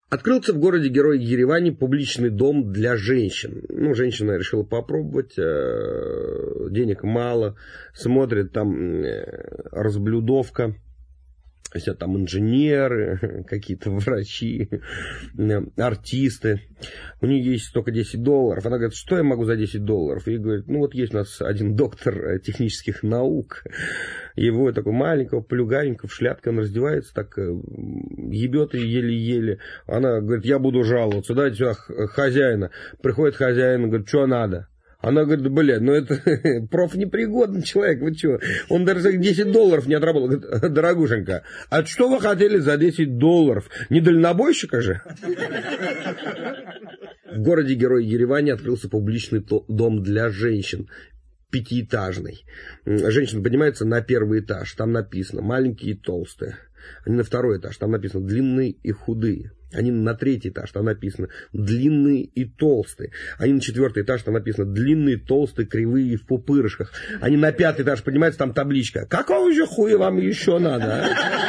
Открылся в городе-герой Ереване публичный дом для женщин. Ну, женщина решила попробовать, денег мало, смотрит, там разблюдовка. Все там инженеры, какие-то врачи, артисты. У нее есть только $10. Она говорит, что я могу за $10? И говорит, ну вот есть у нас один доктор технических наук. Его такой маленького, плюгавенького, в шляпке, он раздевается, так ебет ее еле-еле. Она говорит, я буду жаловаться, дайте сюда хозяина. Приходит хозяин, говорит, что надо? Она говорит, блядь, ну это профнепригодный человек, вы что? Он даже $10 не отработал. Говорит, дорогушенька, а что вы хотели за $10? Не дальнобойщика же? В городе-герой Ереване открылся публичный дом для женщин. 5-этажный. Женщина поднимается на 1-й этаж. Там написано маленькие и толстые. Они на 2-й этаж. Там написано длинные и худые. Они на 3-й этаж. Там написано длинные и толстые. Они на 4-й этаж. Там написано длинные, толстые, кривые и в пупырышках. Они на 5-й этаж поднимаются. Там табличка. Какого же хуя вам еще надо?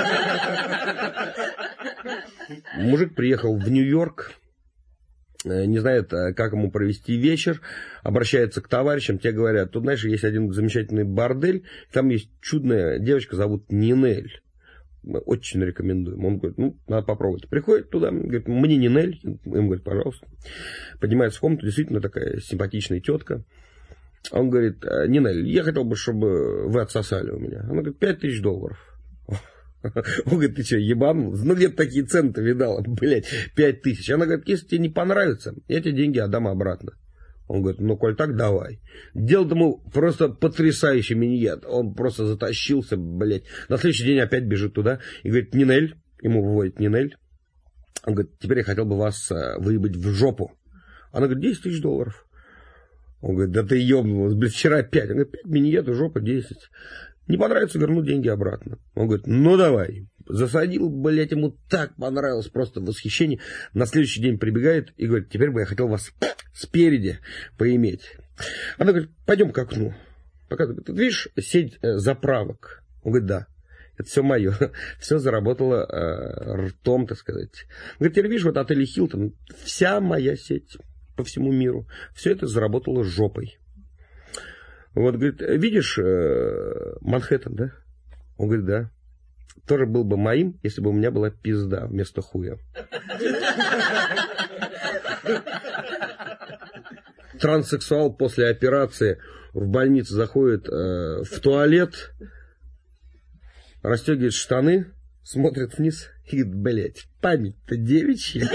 Мужик приехал в Нью-Йорк. Не знает, как ему провести вечер, обращается к товарищам, те говорят, тут, знаешь, есть один замечательный бордель, там есть чудная девочка, зовут Нинель. Очень рекомендуем. Он говорит, ну, надо попробовать. Приходит туда, говорит, мне Нинель. Им говорит, пожалуйста. Поднимается в комнату, действительно такая симпатичная тетка. Он говорит, Нинель, я хотел бы, чтобы вы отсосали у меня. Она говорит, $5000. Он говорит, ты что, ебанул? Ну, где-то такие цены-то видала, блядь, 5000. Она говорит, если тебе не понравится, я тебе деньги отдам обратно. Он говорит, ну, коль так, давай. Делал ему просто потрясающий миньет. Он просто затащился, блядь. На следующий день опять бежит туда и говорит, Нинель, ему выводит Нинель. Он говорит, теперь я хотел бы вас выебать в жопу. Она говорит, $10 000. Он говорит, да ты ебнулась, блядь, вчера 5. Он говорит, 5 миньет, жопа 10. Не понравится, верну деньги обратно. Он говорит, ну давай. Засадил, блядь, ему так понравилось, просто восхищение. На следующий день прибегает и говорит, теперь бы я хотел вас спереди поиметь. Она говорит, пойдем к окну. Показывает, ты видишь сеть заправок? Он говорит, да. Это все мое. Все заработало ртом, так сказать. Он говорит, теперь видишь, вот отель Хилтон, вся моя сеть по всему миру. Все это заработало жопой. Вот, говорит, видишь Манхэттен, да? Он говорит, да. Тоже был бы моим, если бы у меня была пизда вместо хуя. Транссексуал после операции в больнице заходит в туалет, расстегивает штаны, смотрит вниз и говорит, блядь, память-то девичья.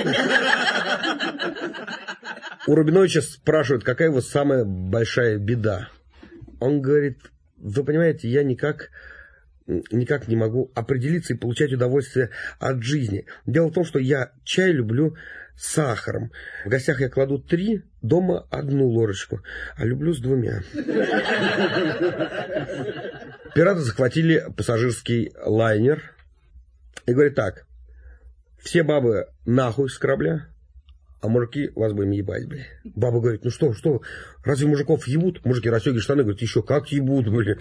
У Рубиновича спрашивают, какая его самая большая беда. Он говорит, вы понимаете, я никак не могу определиться и получать удовольствие от жизни. Дело в том, что я чай люблю с сахаром. В гостях я кладу 3, дома 1 ложечку, а люблю с 2. Пираты захватили пассажирский лайнер и говорят так, все бабы нахуй с корабля, а мужики вас будем ебать, бля. Баба говорит, ну что, разве мужиков ебут? Мужики расстегивают штаны, говорят, еще как ебут, бля.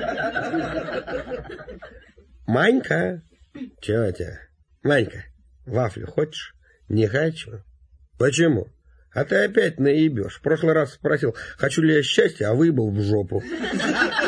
Манька, чего тебя? Манька, вафлю хочешь? Не хочу. Почему? А ты опять наебешь. В прошлый раз спросил, хочу ли я счастья, а выебал в жопу.